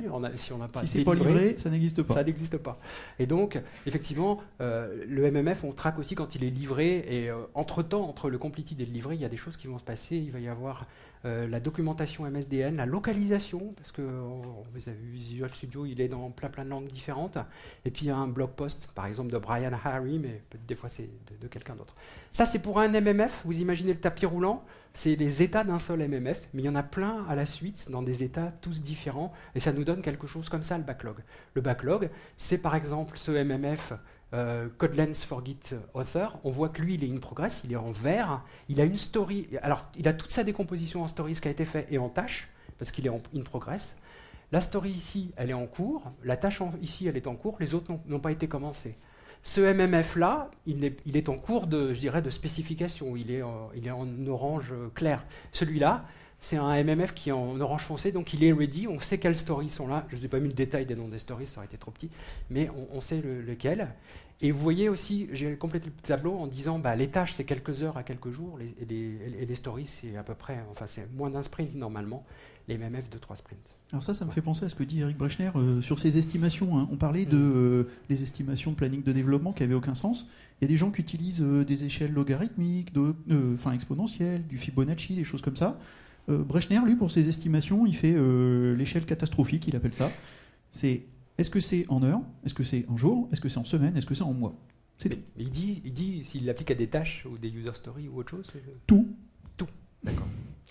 Si on n'a pas c'est pas livré, ça n'existe pas. Ça n'existe pas. Et donc, effectivement, le MMF, on traque aussi quand il est livré. Et entre-temps, entre le completed et le livré, il y a des choses qui vont se passer. Il va y avoir la documentation MSDN, la localisation, parce que vous avez vu Visual Studio, il est dans plein de langues différentes. Et puis il y a un blog post, par exemple, de Brian Harry, mais des fois c'est de quelqu'un d'autre. Ça, c'est pour un MMF. Vous imaginez le tapis roulant, c'est les états d'un seul MMF, mais il y en a plein à la suite, dans des états tous différents, et ça nous donne quelque chose comme ça, le backlog. Le backlog, c'est par exemple ce MMF Codelens for Git Author. On voit que lui, il est in progress, il est en vert, il a une story, alors il a toute sa décomposition en stories qui a été fait et en tâche, parce qu'il est in progress. La story ici, elle est en cours, la tâche ici, elle est en cours, les autres n'ont pas été commencées. Ce MMF-là, il est en cours de spécification, il est en orange clair. Celui-là, c'est un MMF qui est en orange foncé, donc il est ready, on sait quelles stories sont là. Je n'ai pas mis le détail des noms des stories, ça aurait été trop petit, mais on sait lequel. Et vous voyez aussi, j'ai complété le tableau en disant, les tâches, c'est quelques heures à quelques jours, et les stories, c'est à peu près, c'est moins d'un sprint normalement, les MMF 2-3 sprints. Alors ça me fait penser à ce que dit Eric Brechner sur ses estimations. On parlait de les estimations de planning de développement qui n'avaient aucun sens. Il y a des gens qui utilisent des échelles logarithmiques, exponentielles, du Fibonacci, des choses comme ça. Brechner, lui, pour ses estimations, il fait l'échelle catastrophique, il appelle ça. C'est est-ce que c'est en heures, est-ce que c'est en jours, est-ce que c'est en semaines, est-ce que c'est en mois. Mais il dit s'il l'applique à des tâches ou des user stories ou autre chose. Tout. D'accord.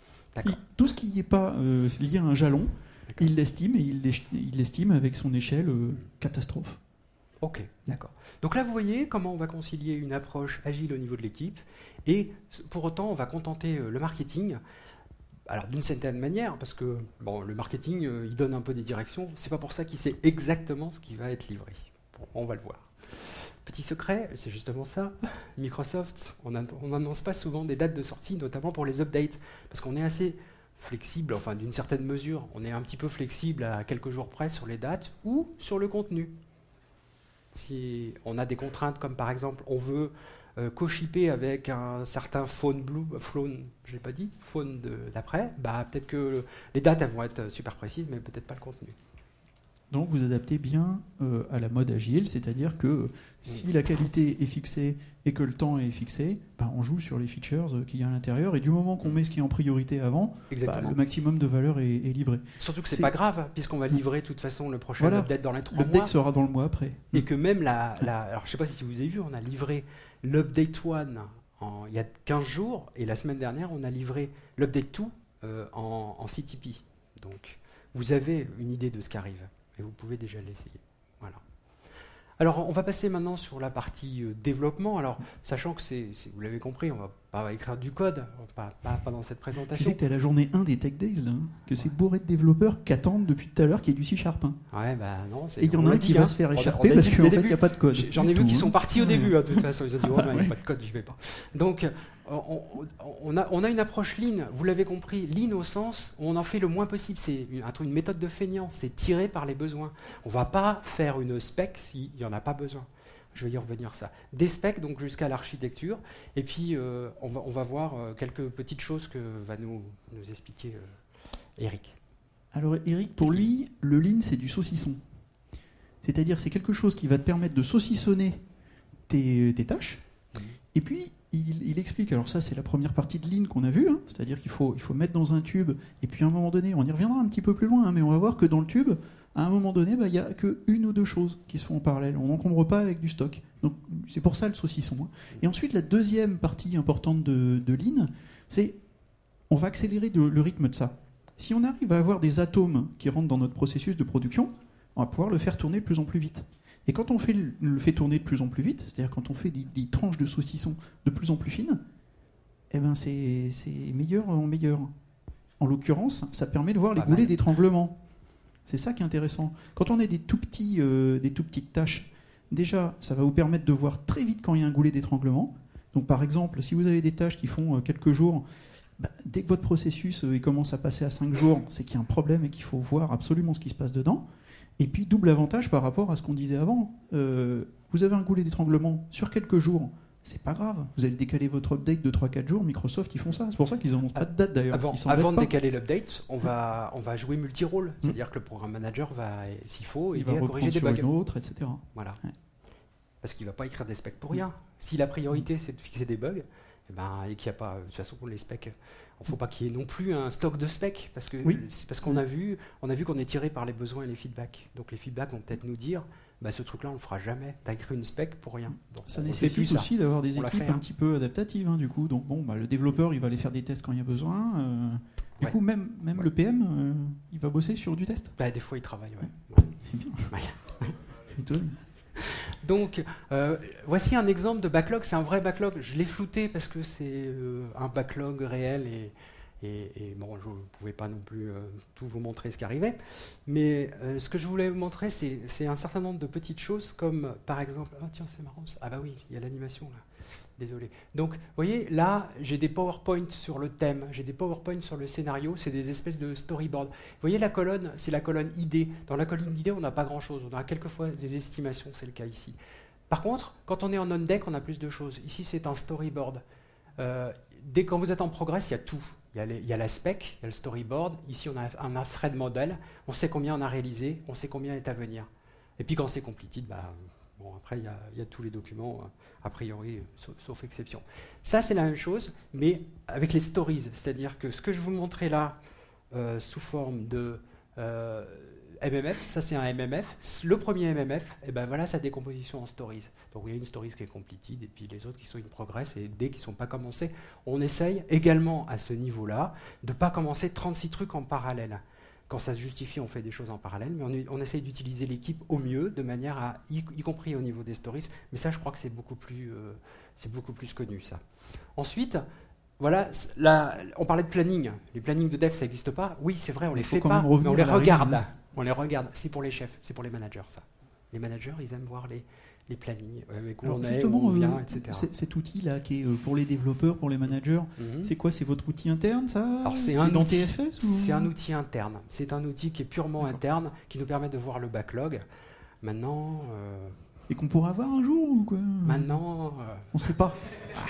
Tout ce qui n'est pas lié à un jalon, il l'estime et il l'estime avec son échelle catastrophe. Ok, d'accord. Donc là, vous voyez comment on va concilier une approche agile au niveau de l'équipe et pour autant, on va contenter le marketing. Alors d'une certaine manière, parce que le marketing, il donne un peu des directions. C'est pas pour ça qu'il sait exactement ce qui va être livré. Bon, on va le voir. Petit secret, c'est justement ça. Microsoft, on n'annonce pas souvent des dates de sortie, notamment pour les updates, parce qu'on est assez flexible, enfin d'une certaine mesure, on est un petit peu flexible à quelques jours près sur les dates ou sur le contenu. Si on a des contraintes comme par exemple, on veut co-shipper avec un certain phone d'après, peut-être que les dates elles vont être super précises, mais peut-être pas le contenu. Donc vous adaptez bien à la mode agile, c'est-à-dire que si la qualité est fixée et que le temps est fixé, on joue sur les features qu'il y a à l'intérieur, et du moment qu'on met ce qui est en priorité avant, le maximum de valeur est livré. Surtout que c'est pas grave, puisqu'on va livrer de toute façon le prochain update dans les 3 mois. L'update sera dans le mois après. Et que même alors je sais pas si vous avez vu, on a livré l'update 1 il y a 15 jours, et la semaine dernière on a livré l'update 2 en CTP. Donc vous avez une idée de ce qui arrive. Et vous pouvez déjà l'essayer. Voilà. Alors, on va passer maintenant sur la partie développement. Alors, sachant que vous l'avez compris, on ne va pas écrire du code, pas dans cette présentation. Tu sais que tu es à la journée 1 des Tech Days, là, que c'est bourré de développeurs qui attendent depuis tout à l'heure qu'il y ait du C#. Ouais, non. Et il y en a un qui va se faire écharper parce qu'en fait, il n'y a pas de code. J'en ai vu qui sont partis au début, de toute façon. Ils ont dit, il n'y a pas de code, j'y vais pas. Donc, on a une approche lean, vous l'avez compris, lean au sens où on en fait le moins possible. C'est une méthode de feignant, c'est tiré par les besoins. On ne va pas faire une spec s'il n'y en a pas besoin. Je vais y revenir ça. Des specs, donc jusqu'à l'architecture. Et puis, on va voir quelques petites choses que va nous expliquer Eric. Alors, Eric, pour lui, le lean, c'est du saucisson. C'est-à-dire, c'est quelque chose qui va te permettre de saucissonner tes tâches. Et puis, il explique, alors ça c'est la première partie de lean qu'on a vue, c'est-à-dire qu'il faut mettre dans un tube, et puis à un moment donné, on y reviendra un petit peu plus loin, mais on va voir que dans le tube, à un moment donné, il n'y a qu'une ou deux choses qui se font en parallèle. On n'encombre pas avec du stock. Donc c'est pour ça le saucisson. Et ensuite, la deuxième partie importante de lean, c'est on va accélérer le rythme de ça. Si on arrive à avoir des atomes qui rentrent dans notre processus de production, on va pouvoir le faire tourner de plus en plus vite. Et quand on le fait tourner de plus en plus vite, c'est-à-dire quand on fait des tranches de saucisson de plus en plus fines, c'est meilleur en meilleur. En l'occurrence, ça permet de voir les goulets d'étranglement. C'est ça qui est intéressant. Quand on a des tout petites tâches, déjà, ça va vous permettre de voir très vite quand il y a un goulet d'étranglement. Donc par exemple, si vous avez des tâches qui font quelques jours, dès que votre processus il commence à passer à 5 jours, c'est qu'il y a un problème et qu'il faut voir absolument ce qui se passe dedans. Et puis, double avantage par rapport à ce qu'on disait avant. Vous avez un goulet d'étranglement sur quelques jours, c'est pas grave. Vous allez décaler votre update de 3-4 jours. Microsoft, ils font ça. C'est pour ça qu'ils n'annoncent pas de date d'ailleurs. Avant de décaler l'update, on va jouer multi-rôle. C'est-à-dire que le programme manager va, s'il faut, aider à corriger des bugs. Une autre, etc. Voilà. Ouais. Parce qu'il ne va pas écrire des specs pour rien. Si la priorité, c'est de fixer des bugs, et qu'il n'y a pas, de toute façon, les specs, il ne faut pas qu'il y ait non plus un stock de specs, parce qu'on a vu qu'on est tiré par les besoins et les feedbacks. Donc les feedbacks vont peut-être nous dire, ce truc-là, on ne le fera jamais. Tu as écrit une spec pour rien. Bon, ça nécessite aussi d'avoir des équipes un petit peu adaptatives, du coup. Donc le développeur, il va aller faire des tests quand il y a besoin. Du coup, même le PM, il va bosser sur du test. Des fois, il travaille, C'est bien. Je suis étonné. Donc, voici un exemple de backlog. C'est un vrai backlog. Je l'ai flouté parce que c'est un backlog réel et bon, je ne pouvais pas non plus tout vous montrer ce qui arrivait. Mais ce que je voulais vous montrer, c'est un certain nombre de petites choses comme, par exemple... Ah tiens, c'est marrant. Ah bah oui, il y a l'animation là. Désolé. Donc, vous voyez, là, j'ai des PowerPoint sur le thème, j'ai des PowerPoint sur le scénario, c'est des espèces de storyboard. Vous voyez, la colonne, c'est la colonne ID. Dans la colonne ID, on n'a pas grand-chose. On a quelquefois des estimations, c'est le cas ici. Par contre, quand on est en on-deck, on a plus de choses. Ici, c'est un storyboard. Quand vous êtes en progress, il y a tout. Il y a la spec, il y a le storyboard. Ici, on a un thread model. On sait combien on a réalisé, on sait combien est à venir. Et puis, quand c'est completed, après, il y a tous les documents, a priori, sauf exception. Ça, c'est la même chose, mais avec les stories. C'est-à-dire que ce que je vous montrais là, sous forme de MMF, ça c'est un MMF. Le premier MMF, voilà sa décomposition en stories. Donc il y a une stories qui est completed, et puis les autres qui sont in progress, et dès qu'ils ne sont pas commencés, on essaye également à ce niveau-là de ne pas commencer 36 trucs en parallèle. Quand ça se justifie, on fait des choses en parallèle, mais on essaye d'utiliser l'équipe au mieux, de manière à, y compris au niveau des stories, mais ça, je crois que c'est beaucoup plus connu, ça. Ensuite, voilà, on parlait de planning. Les plannings de dev, ça n'existe pas. Oui, c'est vrai, on les fait pas, mais on les regarde. On les regarde. C'est pour les chefs, c'est pour les managers, ça. Les managers, ils aiment voir les plannings, avec où on est, où on vient, etc. Cet outil-là, qui est pour les développeurs, pour les managers, c'est quoi? C'est votre outil interne, ça? Alors, c'est dans TFS ou... C'est un outil interne. C'est un outil qui est purement interne, qui nous permet de voir le backlog. Maintenant, et qu'on pourra avoir un jour ou quoi? Maintenant, On sait pas.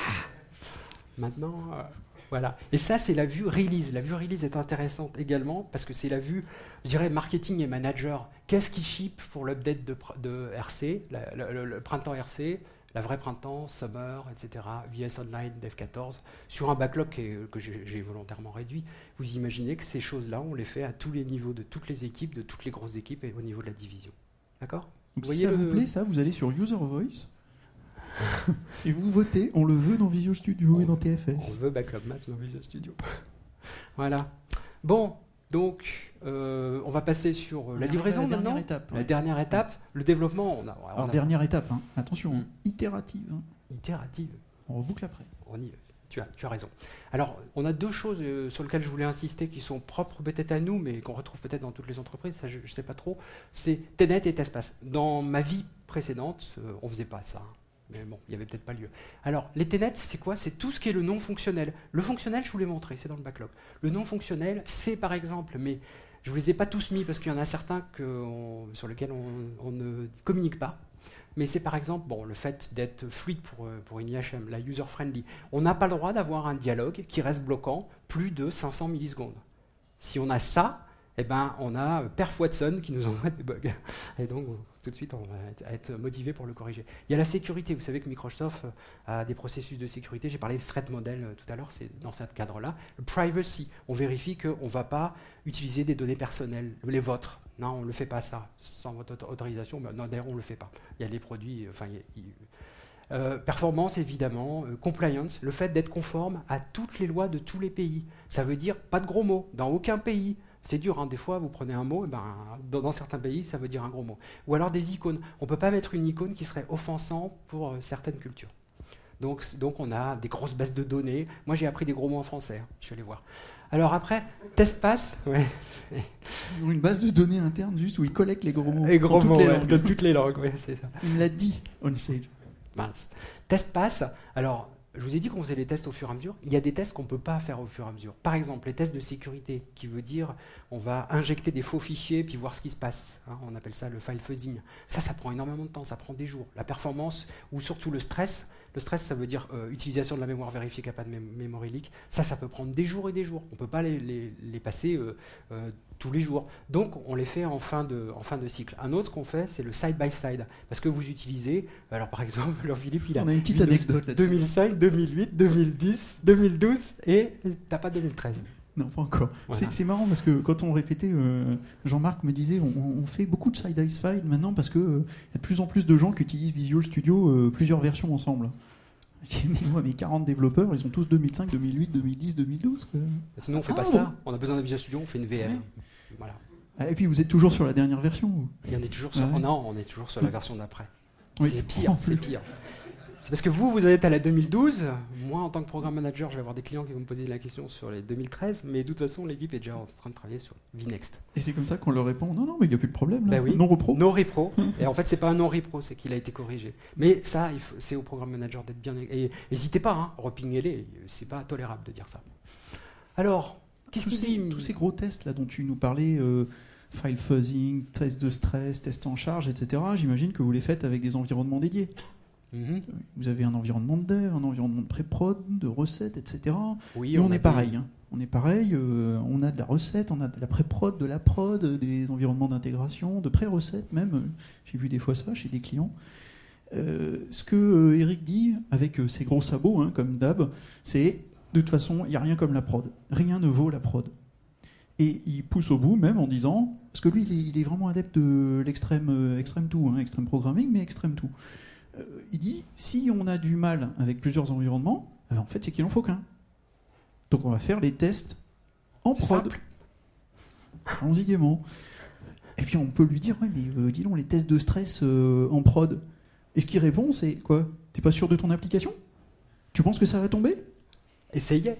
maintenant, voilà. Et ça, c'est la vue release. La vue release est intéressante également parce que c'est la vue, je dirais, marketing et manager. Qu'est-ce qui ship pour l'update de RC, le printemps RC, la vraie printemps, summer, etc., VS Online, Dev 14, sur un backlog que j'ai volontairement réduit. Vous imaginez que ces choses-là, on les fait à tous les niveaux de toutes les équipes, de toutes les grosses équipes et au niveau de la division. D'accord? Donc si ça vous plaît, ça, vous allez sur User Voice et vous votez, on le veut dans Visual Studio et dans TFS. On veut Backlog Maps dans Visual Studio. Voilà. Bon, donc, on va passer sur la livraison la maintenant. dernière étape. La dernière étape, le développement. Alors, dernière étape, hein. Attention, itérative. Hein. Itérative. On reboucle après. Tu as raison. Alors, on a deux choses sur lesquelles je voulais insister qui sont propres peut-être à nous, mais qu'on retrouve peut-être dans toutes les entreprises, ça je ne sais pas trop. C'est TNet et TestPass. Dans ma vie précédente, on ne faisait pas ça. Hein. Mais bon, il n'y avait peut-être pas lieu. Alors, les TNet, c'est quoi? C'est tout ce qui est le non fonctionnel. Le fonctionnel, je vous l'ai montré, c'est dans le backlog. Le non fonctionnel, c'est par exemple, mais je ne vous les ai pas tous mis parce qu'il y en a certains sur lesquels on ne communique pas. Mais c'est par exemple le fait d'être fluide pour une IHM, la user-friendly. On n'a pas le droit d'avoir un dialogue qui reste bloquant plus de 500 millisecondes. Si on a ça, eh ben, on a Perf Watson qui nous envoie des bugs. Et donc, tout de suite, on va être motivé pour le corriger. Il y a la sécurité. Vous savez que Microsoft a des processus de sécurité. J'ai parlé de threat model tout à l'heure, c'est dans ce cadre-là. Le privacy, on vérifie qu'on ne va pas utiliser des données personnelles, les vôtres. Non, on ne le fait pas ça, sans votre autorisation. Non, d'ailleurs, on ne le fait pas. Il y a les produits... performance, évidemment, compliance, le fait d'être conforme à toutes les lois de tous les pays. Ça veut dire pas de gros mots, dans aucun pays. C'est dur, hein, des fois, vous prenez un mot, et dans certains pays, ça veut dire un gros mot. Ou alors des icônes. On ne peut pas mettre une icône qui serait offensante pour certaines cultures. Donc, on a des grosses bases de données. Moi, j'ai appris des gros mots en français, hein, je suis allé voir. Alors après, TestPass. Ouais. Ils ont une base de données interne juste où ils collectent les gros mots. Les gros mots, de toutes les langues, oui, c'est ça. Il me l'a dit on stage. Mince. TestPass, alors, je vous ai dit qu'on faisait les tests au fur et à mesure. Il y a des tests qu'on ne peut pas faire au fur et à mesure. Par exemple, les tests de sécurité, qui veut dire on va injecter des faux fichiers puis voir ce qui se passe. Hein, on appelle ça le file fuzzing. Ça prend énormément de temps, ça prend des jours. La performance, ou surtout le stress, ça veut dire utilisation de la mémoire vérifiée qu'il n'y a pas de memory leak. Ça peut prendre des jours et des jours. On ne peut pas les passer tous les jours. Donc, on les fait en fin de cycle. Un autre qu'on fait, c'est le side-by-side. Parce que vous utilisez, alors par exemple, Philippe, il a... On a une petite anecdote là-dessus. 2005, 2008, 2010, 2012 et t'as pas 2013. Non, pas encore. Voilà. C'est marrant parce que quand on répétait, Jean-Marc me disait on fait beaucoup de side-by-side maintenant parce qu'il y a de plus en plus de gens qui utilisent Visual Studio plusieurs versions ensemble. Je dis, mais moi, mes 40 développeurs, ils ont tous 2005, 2008, 2010, 2012. Quoi. Sinon, on fait pas ça. On a besoin d'un Visual Studio, on fait une VM. Ouais. Voilà. Et puis, vous êtes toujours sur la dernière version ou... On est toujours sur... Non, on est toujours sur la version d'après. Oui. C'est pire, c'est pire. C'est parce que vous êtes à la 2012. Moi, en tant que programme manager, je vais avoir des clients qui vont me poser la question sur les 2013. Mais de toute façon, l'équipe est déjà en train de travailler sur VNext. Et c'est comme ça qu'on leur répond non, mais il n'y a plus de problème. Là. Ben oui. Non repro. Non repro. Et en fait, c'est pas un non repro, c'est qu'il a été corrigé. Mais ça, c'est au programme manager d'être bien. Et n'hésitez pas, hein, repingez-les. C'est pas tolérable de dire ça. Alors, qu'est-ce qu'il dit tous ces gros tests là dont tu nous parlais, file fuzzing, test de stress, test en charge, etc. J'imagine que vous les faites avec des environnements dédiés. Mm-hmm. Vous avez un environnement de dev, un environnement de pré-prod, de recettes, etc. Oui, et on est pareil. Hein. On est pareil, on a de la recette, on a de la pré-prod, de la prod, des environnements d'intégration, de pré-recettes même. J'ai vu des fois ça chez des clients. Ce que Eric dit, avec ses gros sabots, hein, comme d'hab, c'est de toute façon, il n'y a rien comme la prod. Rien ne vaut la prod. Et il pousse au bout même en disant, parce que lui, il est vraiment adepte de l'extrême tout, hein, extrême programming, mais extrême tout. Il dit, si on a du mal avec plusieurs environnements, en fait, c'est qu'il n'en faut qu'un. Donc on va faire les tests en prod. Allons-y gaiement. Et puis on peut lui dire, ouais, mais dis donc, les tests de stress en prod. Et ce qu'il répond, c'est quoi? T'es pas sûr de ton application? Tu penses que ça va tomber? Essayez.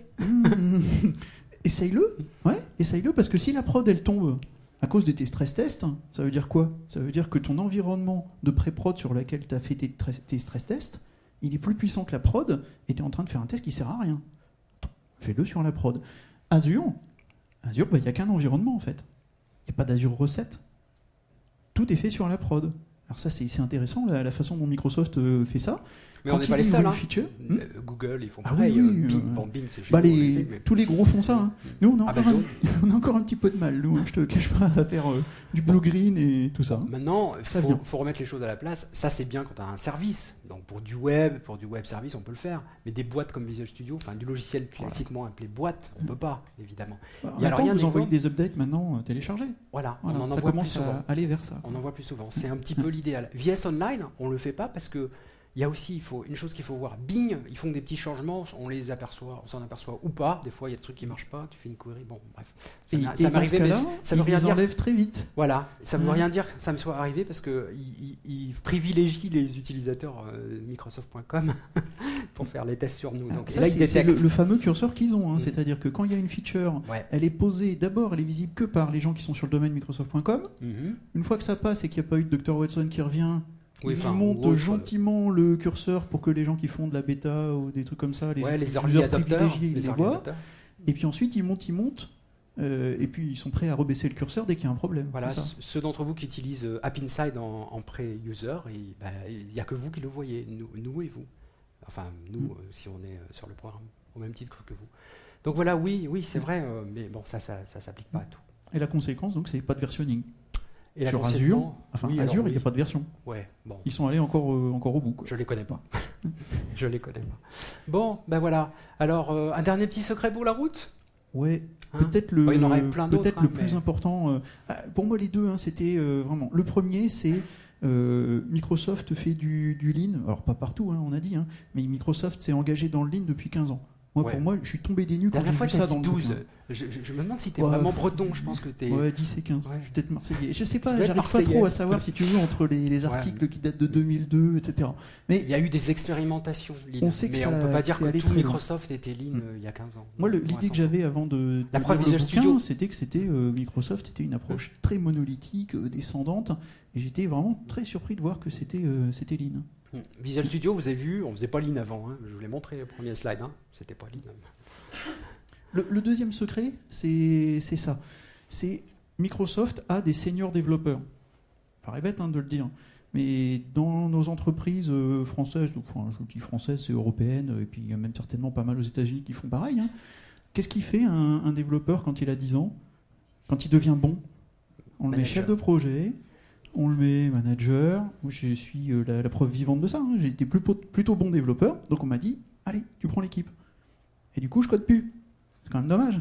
Essaye-le. Ouais, essaye-le, parce que si la prod, elle tombe à cause de tes stress tests, ça veut dire quoi? Ça veut dire que ton environnement de pré-prod sur lequel tu as fait tes stress tests, il est plus puissant que la prod, et tu es en train de faire un test qui sert à rien. Fais-le sur la prod. Azure, il n'y a qu'un environnement en fait. Il n'y a pas d'Azure recette. Tout est fait sur la prod. Alors ça, c'est intéressant, la façon dont Microsoft fait ça. Mais on n'est pas les seuls. Google, ils font pareil. Bing, c'est chez nous, tous les gros font ça. Hein. Nous, on a encore un petit peu de mal. Nous, je te cache pas, à faire du blue green et tout ça. Maintenant, il faut remettre les choses à la place. Ça, c'est bien quand tu as un service. Donc pour du web service, on peut le faire. Mais des boîtes comme Visual Studio, enfin du logiciel classiquement appelé boîte, on ne peut pas, évidemment. Vous envoyez des updates maintenant téléchargés. Voilà, on en ça envoie commence plus souvent. à aller vers ça. On en voit plus souvent. C'est un petit peu l'idéal. VS Online, on ne le fait pas parce que il y a aussi une chose qu'il faut voir. Bing, ils font des petits changements, on s'en aperçoit ou pas. Des fois, il y a des trucs qui ne marchent pas, tu fais une query, bon, bref. Ça m'est arrivé, mais ça ne veut rien dire. Ils enlèvent très vite. Voilà, ça ne veut rien dire que ça me soit arrivé parce qu'ils privilégient les utilisateurs Microsoft.com pour faire les tests sur nous. Donc, c'est le fameux curseur qu'ils ont. C'est-à-dire que quand il y a une feature, elle est posée, d'abord, elle est visible que par les gens qui sont sur le domaine Microsoft.com. Une fois que ça passe et qu'il n'y a pas eu de Dr. Watson qui revient, il monte gentiment le curseur pour que les gens qui font de la bêta ou des trucs comme ça, les early adopters, ils les voient. Et puis ensuite, ils montent. Et puis ils sont prêts à rebaisser le curseur dès qu'il y a un problème. Voilà, ceux d'entre vous qui utilisent App Inside en pré-user, il n'y a que vous qui le voyez, nous et vous. Enfin, nous, si on est sur le programme, au même titre que vous. Donc voilà, oui, c'est vrai, mais bon, ça s'applique pas à tout. Et la conséquence, donc, c'est pas de versionning. Et sur Azure, il n'y a pas de version. Ouais, bon. Ils sont allés encore au bout. Je les connais pas. Bon, ben voilà. Alors, un dernier petit secret pour la route. Ouais. Peut-être le plus important. Pour moi, les deux, c'était vraiment. Le premier, c'est Microsoft fait du Lean. Alors pas partout, on a dit, mais Microsoft s'est engagé dans le Lean depuis 15 ans. Pour moi, je suis tombé des nues quand j'ai vu ça dans le 12. Je me demande si tu es vraiment breton, je pense que tu es... Ouais, 10 et 15, je suis peut-être marseillais. Je sais pas, j'arrive pas trop à savoir, si tu veux, entre les articles qui datent de 2002, etc. Mais il y a eu des expérimentations Lean, on sait que on peut pas dire que tout Microsoft était Lean il y a 15 ans. Moi, l'idée que j'avais avant de la preuve Visual Studio, c'était que Microsoft était une approche très monolithique, descendante, et j'étais vraiment très surpris de voir que c'était Lean. Visual Studio, vous avez vu, on faisait pas Lean avant. Je vous l'ai montré le premier slide. C'était pas Lean. Le deuxième secret, c'est ça. C'est Microsoft a des seniors développeurs. Ça paraît bête de le dire, mais dans nos entreprises françaises, enfin je dis françaises, c'est européennes, et puis il y a même certainement pas mal aux États-Unis qui font pareil. Qu'est-ce qu'il fait un développeur quand il a 10 ans? Quand il devient bon, on le met chef de projet. On le met manager. Moi, je suis la preuve vivante de ça. J'ai été plutôt bon développeur. Donc on m'a dit, allez, tu prends l'équipe. Et du coup, je code plus. C'est quand même dommage.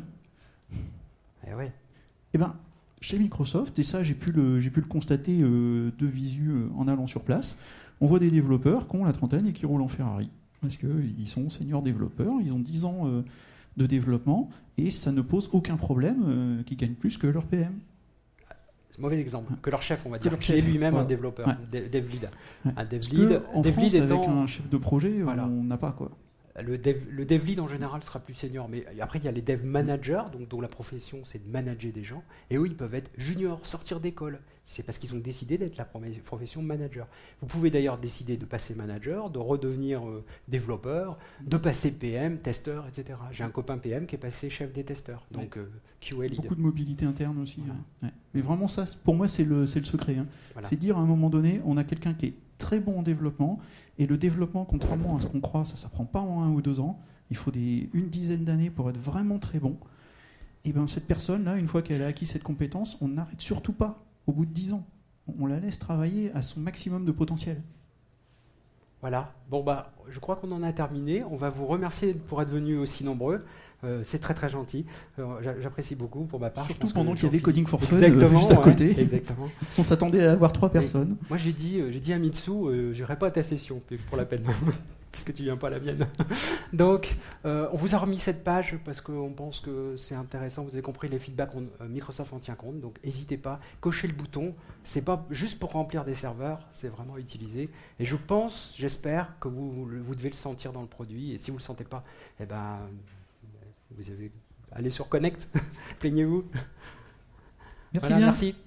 Et ben, chez Microsoft, et ça j'ai pu le constater de visu en allant sur place, on voit des développeurs qui ont la trentaine et qui roulent en Ferrari. Parce qu'ils sont seniors développeurs, ils ont 10 ans de développement, et ça ne pose aucun problème qu'ils gagnent plus que leur PM. Mauvais exemple, que leur chef, on va dire, qui est lui-même un développeur, dev lead. Un dev lead, en France, avec un chef de projet, on n'a pas quoi. Le dev lead en général sera plus senior, mais après il y a les dev managers, dont la profession c'est de manager des gens, et eux ils peuvent être juniors, sortir d'école. C'est parce qu'ils ont décidé d'être la profession manager. Vous pouvez d'ailleurs décider de passer manager, de redevenir développeur, de passer PM, testeur, etc. J'ai un copain PM qui est passé chef des testeurs, donc QA lead. Beaucoup de mobilité interne aussi. Voilà. Mais vraiment ça, pour moi, c'est le secret. Voilà. C'est dire à un moment donné, on a quelqu'un qui est très bon en développement, et le développement, contrairement à ce qu'on croit, ça ne prend pas en 1 ou 2 ans. Il faut une dizaine d'années pour être vraiment très bon. Et bien cette personne-là, une fois qu'elle a acquis cette compétence, on n'arrête surtout pas. Au bout de 10 ans, on la laisse travailler à son maximum de potentiel. Voilà. Bon, je crois qu'on en a terminé. On va vous remercier pour être venus aussi nombreux. C'est très très gentil. J'apprécie beaucoup pour ma part. Surtout pendant qu'il y avait Coding for Fun juste à côté. Exactement. On s'attendait à avoir 3 personnes. Moi j'ai dit à Mitsu, j'irai pas à ta session pour la peine. Puisque tu viens pas à la mienne. Donc, on vous a remis cette page parce qu'on pense que c'est intéressant. Vous avez compris, les feedbacks, Microsoft en tient compte. Donc, n'hésitez pas, cochez le bouton. C'est pas juste pour remplir des serveurs, c'est vraiment utilisé. Et je pense, j'espère que vous devez le sentir dans le produit. Et si vous le sentez pas, allez sur Connect, plaignez-vous. Merci bien. Merci.